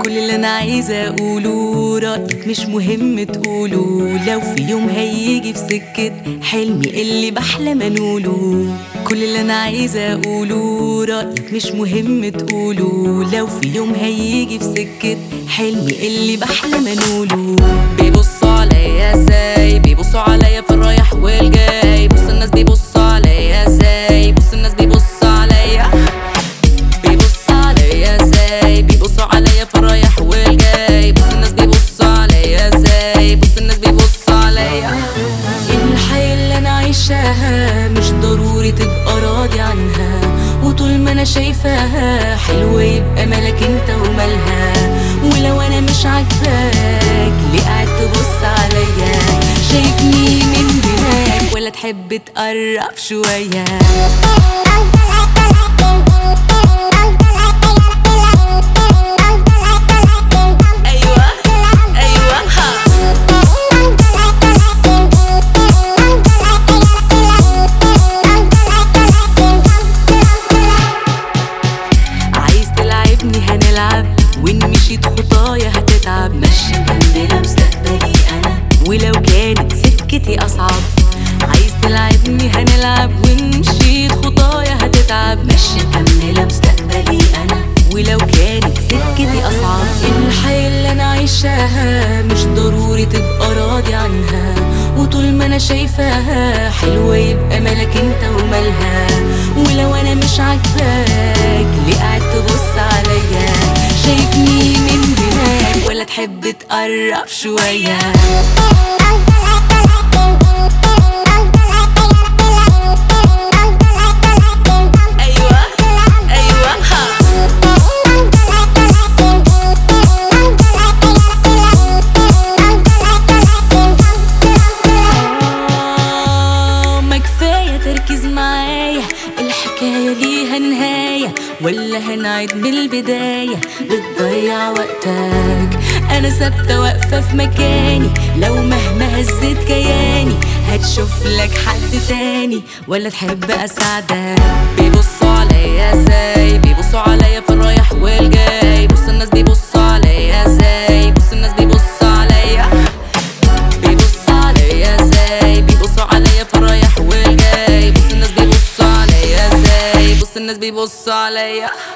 كل اللي انا عايزه اقوله رأيك مش مهم تقوله، لو في يوم هيجي في سكة حلمي اللي بحلم انوله. كل اللي انا عايزه اقوله رأيك مش مهم تقوله، لو في يوم هيجي في سكة حلمي اللي بحلم انوله. بيبصوا عليا ازاي، بيبصوا عليا في الرايح والجاي، بص الناس بيبصوا عليا ازاي، بص الناس بيبصوا عليا، بيبصوا عليا ازاي، بيبصوا عليا في الرايح والجاي، بص الناس بيبصوا عليا ازاي، بص الناس بيبصوا عليا. الحياة اللي انا عايشاها مش ضروري تبقى راضي عنها، وطول ما انا شايفاها حلوة يبقى مالك انت ومالها. ولو انا مش عاجباك ليه قاعد تبص عليا، شايفني من هناك ولا تحب تقرب شوية؟ هنلعب وإن مشيت خطايا هتتعب، ماشي مكملة مستقبلي أنا ولو كانت سكتي أصعب. عايز تلعبني هنلعب وإن مشيت خطايا هتتعب، ماشي مكملة مستقبلي أنا ولو كانت سكتي أصعب. الحياة اللي أنا عايشاها مش ضروري تبقى راضي عنها، وطول ما أنا شايفاها حلوة يبقى مالك انت ومالها. ولو أنا مش عاجباك ليه قاعد تبص عليا، شايفني من هناك ولا تحب تقرب شوية؟ تركز معايا، الحكاية ليها نهاية ولا هنعيد من البداية؟ بتضيع وقتك، أنا ثابتة واقفة في مكاني، لو مهما هزيت كياني هتشوف لك حد تاني ولا تحب أساعدك؟ بيبصوا عليا ازاي، بيبصوا عليا في الرايح والجاي، بص الناس بيبصوا عليا ازاي، بص الناس بيبصوا عليا، بيبصوا عليا ازاي، بيبصوا عليا في الرايح والجاي، بص الناس بيبصوا عليا ازاي، بص الناس بيبصوا عليا.